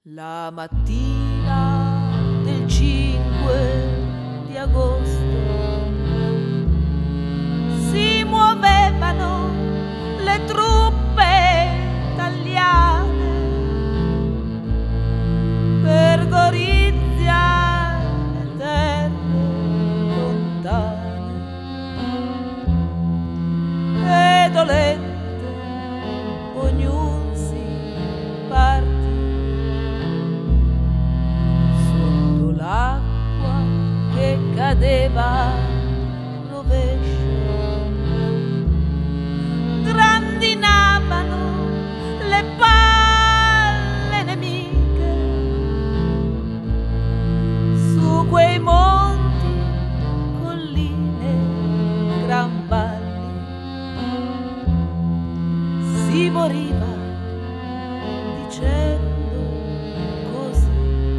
La mattina del 5 di agosto si muovevano le truppe italiane per Gorizia e terre lontane e dolente ognuno si partì sotto l'acqua che cadeva rovescio. Grandinavano le palle nemiche su quei monti, colline, gran valli. Si moriva dicendo così: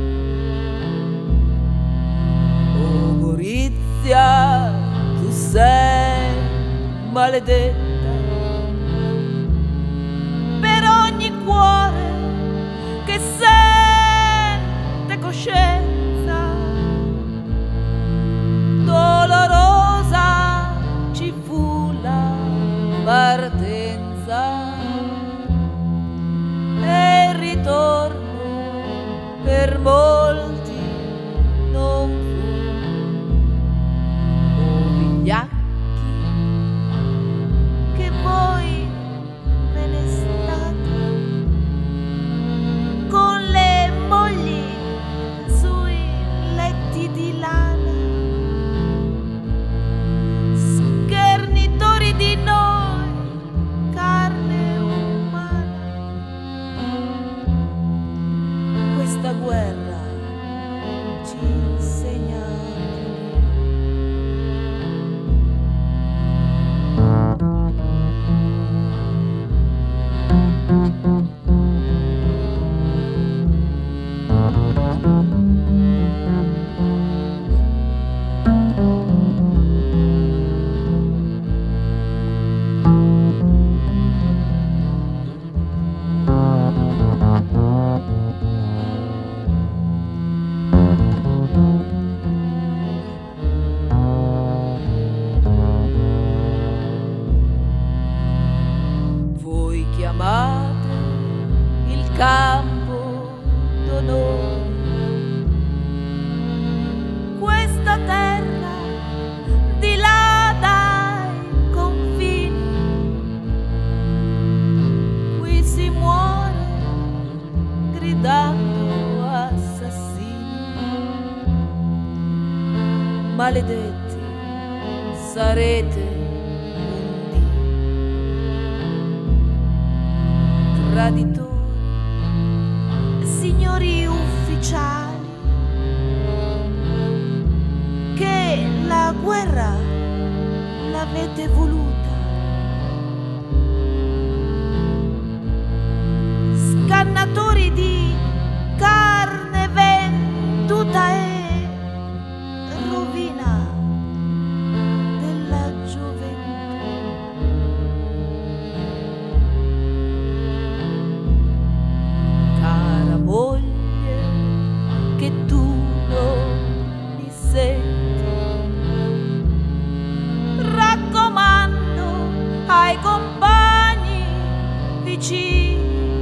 "Oh Gorizia, tu sei maledetta per ogni cuore che sente coscienza. Dolorosa ci fu la partenza e il ritorno per molti non fu. Oh vigliacchi, che voi ve ne state con le mogli sui letti di lana, schernitori di noi, carne umana. Questa guerra ci insegna voi chiamate il campo d'onore questa terra di là dai confini. Qui si muore gridando assassini. Maledetti sarete un dì, traditori, signori ufficiali, che la guerra l'avete voluta. Scannatori di carne venduta e rovina della gioventù. Cara moglie, che tu non mi senti, raccomando ai compagni vicini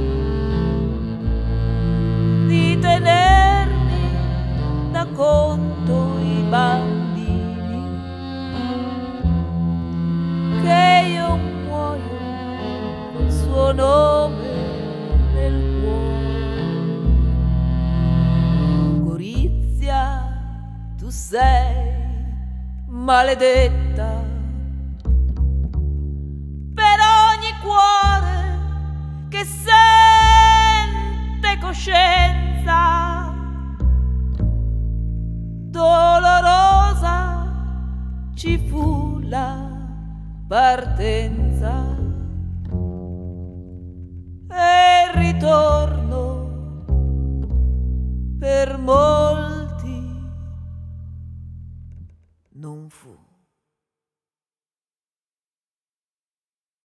di tenermi da conto i bambini, che io muoio col suo nome nel cuore. Oh, Gorizia, tu sei maledetta per ogni cuore che sente coscienza. Dolorosa ci fu la partenza e il ritorno